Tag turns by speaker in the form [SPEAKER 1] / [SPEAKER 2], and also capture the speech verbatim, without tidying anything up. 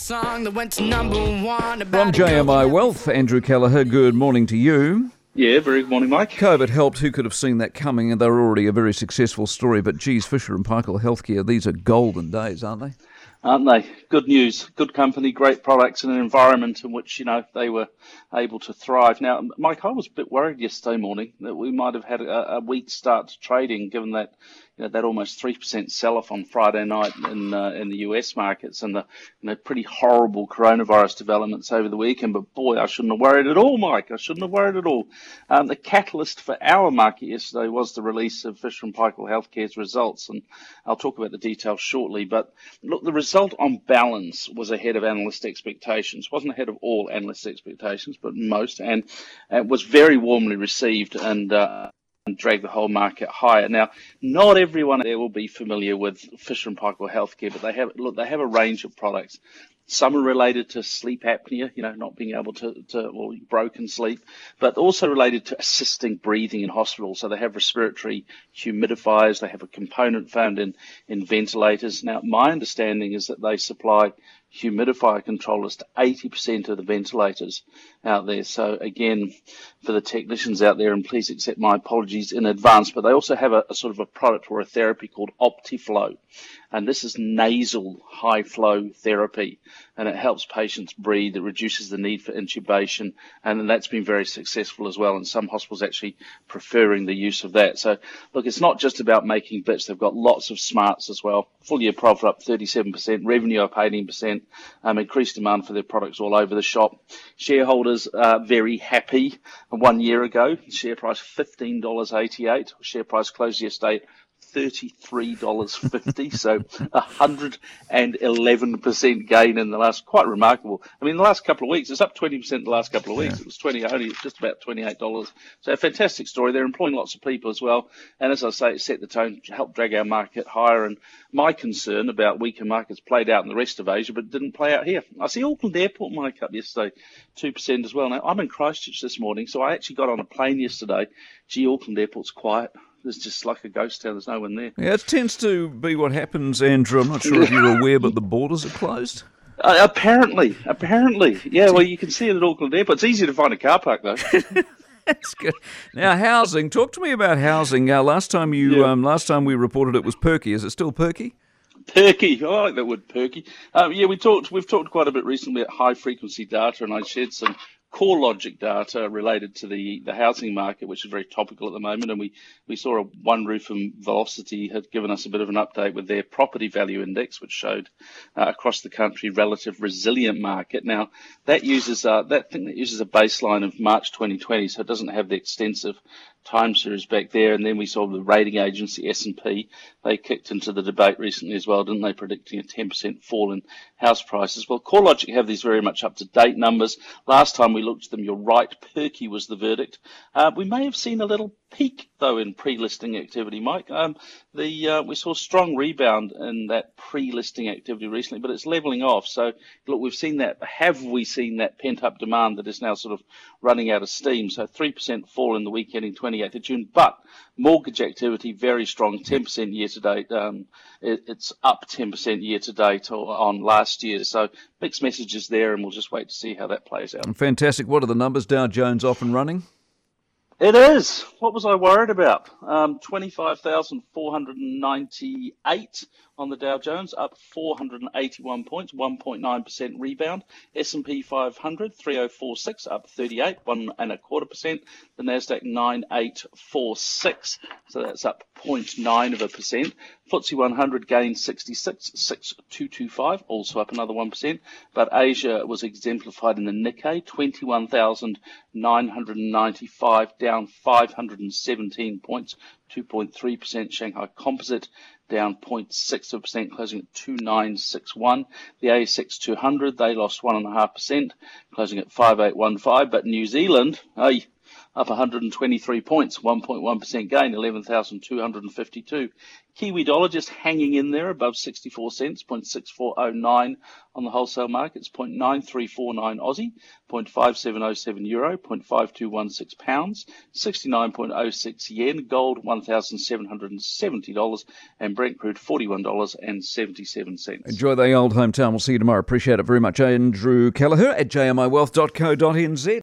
[SPEAKER 1] song that went to number one.
[SPEAKER 2] From J M I Wealth, Andrew Kelleher, good morning to you.
[SPEAKER 3] Yeah, very good morning, Mike.
[SPEAKER 2] COVID helped. Who could have seen that coming? And they're already a very successful story. But geez, Fisher and Paykel Healthcare, these are golden days, aren't they?
[SPEAKER 3] Aren't they? Good news, good company, great products, and an environment in which, you know, they were able to thrive. Now, Mike, I was a bit worried yesterday morning that we might have had a, a weak start to trading, given that, you know, that almost three percent sell-off on Friday night in uh, in the U S markets and the, you know, pretty horrible coronavirus developments over the weekend. But boy, I shouldn't have worried at all, Mike. I shouldn't have worried at all. Um, the catalyst for our market yesterday was the release of Fisher and Paykel Healthcare's results, and I'll talk about the details shortly. But look, the result on balance was ahead of analyst expectations. Wasn't ahead of all analyst expectations, but most, and it was very warmly received and uh, and drag the whole market higher. Now, not everyone there will be familiar with Fisher and Paykel Healthcare, but they have look they have a range of products. Some are related to sleep apnea, you know, not being able to, to or broken sleep, but also related to assisting breathing in hospital. So they have respiratory humidifiers. They have a component found in, in ventilators. Now, my understanding is that they supply humidifier controllers to eighty percent of the ventilators out there. So again, for the technicians out there, and please accept my apologies in advance, but they also have a, a sort of a product or a therapy called Optiflow. And this is nasal high flow therapy, and it helps patients breathe. It reduces the need for intubation, and that's been very successful as well. And some hospitals actually preferring the use of that. So look, it's not just about making bits. They've got lots of smarts as well. Full year profit up thirty-seven percent, revenue up eighteen percent, um, increased demand for their products all over the shop. Shareholders are very happy. One year ago, share price fifteen dollars eighty-eight. Share price closed yesterday thirty-three dollars fifty, so one hundred eleven percent gain in the last, quite remarkable. I mean, the last couple of weeks, it's up twenty percent in the last couple of weeks. Yeah. It was twenty, only just about twenty-eight dollars. So a fantastic story. They're employing lots of people as well. And as I say, it set the tone to help drag our market higher. And my concern about weaker markets played out in the rest of Asia, but it didn't play out here. I see Auckland Airport Mike up yesterday, two percent as well. Now, I'm in Christchurch this morning, so I actually got on a plane yesterday. Gee, Auckland Airport's quiet. There's just like a ghost town. There's no one there.
[SPEAKER 2] Yeah, it tends to be what happens, Andrew. I'm not sure if you're aware, but the borders are closed.
[SPEAKER 3] Uh, apparently, apparently. Yeah, well, you can see it at Auckland Airport. It's easy to find a car park, though.
[SPEAKER 2] That's good. Now, housing. Talk to me about housing. Uh, last time you, yeah. um, last time we reported it was perky. Is it still perky?
[SPEAKER 3] Perky. I like that word, perky. Um, yeah, we talked. We've talked quite a bit recently about high frequency data, and I shared some CoreLogic data related to the, the housing market, which is very topical at the moment. And we, we saw a One Roof and Velocity had given us a bit of an update with their property value index, which showed uh, across the country relative resilient market. Now, that uses uh, that thing that uses a baseline of March twenty twenty, so it doesn't have the extensive time series back there. And then we saw the rating agency S and P, they kicked into the debate recently as well, didn't they, predicting a ten percent fall in house prices. Well, CoreLogic have these very much up-to-date numbers. Last time we looked at them, you're right, perky was the verdict. Uh, we may have seen a little peak, though, in pre-listing activity, Mike. Um, the uh, we saw a strong rebound in that pre-listing activity recently, but it's levelling off. So, look, we've seen that. Have we seen that pent-up demand that is now sort of running out of steam? So, three percent fall in the week ending twenty-eighth of June, but mortgage activity very strong, ten percent year-to-date. Um, it, it's up ten percent year-to-date on last year. So, mixed messages there, and we'll just wait to see how that plays out.
[SPEAKER 2] Fantastic. What are the numbers? Dow Jones off and running?
[SPEAKER 3] It is. What was I worried about? Um, twenty-five thousand four hundred ninety-eight on the Dow Jones, up four hundred eighty-one points, one point nine percent rebound. S and P five hundred, three thousand forty-six, up thirty-eight, one and a quarter percent. The Nasdaq nine thousand eight hundred forty-six, so that's up zero point nine of a percent. F T S E one hundred gained sixty-six, six thousand two hundred twenty-five, also up another one percent. But Asia was exemplified in the Nikkei, twenty-one thousand nine hundred ninety-five, down five hundred seventeen points, two point three percent. Shanghai Composite down zero point six of a percent, closing at two thousand nine hundred sixty-one. The A S X two hundred, they lost one point five percent, closing at five thousand eight hundred fifteen. But New Zealand, hey, up one hundred twenty-three points, one point one percent gain, eleven thousand two hundred fifty-two. Kiwi dollar just hanging in there above sixty-four cents, zero point six four oh nine on the wholesale markets, zero point nine three four nine Aussie, zero point five seven oh seven euro, zero point five two one six pounds, sixty-nine point oh six yen, gold one thousand seven hundred seventy dollars, and Brent crude forty-one dollars and seventy-seven cents.
[SPEAKER 2] Enjoy the old hometown. We'll see you tomorrow. Appreciate it very much. Andrew Kelleher at j m i wealth dot co dot n z.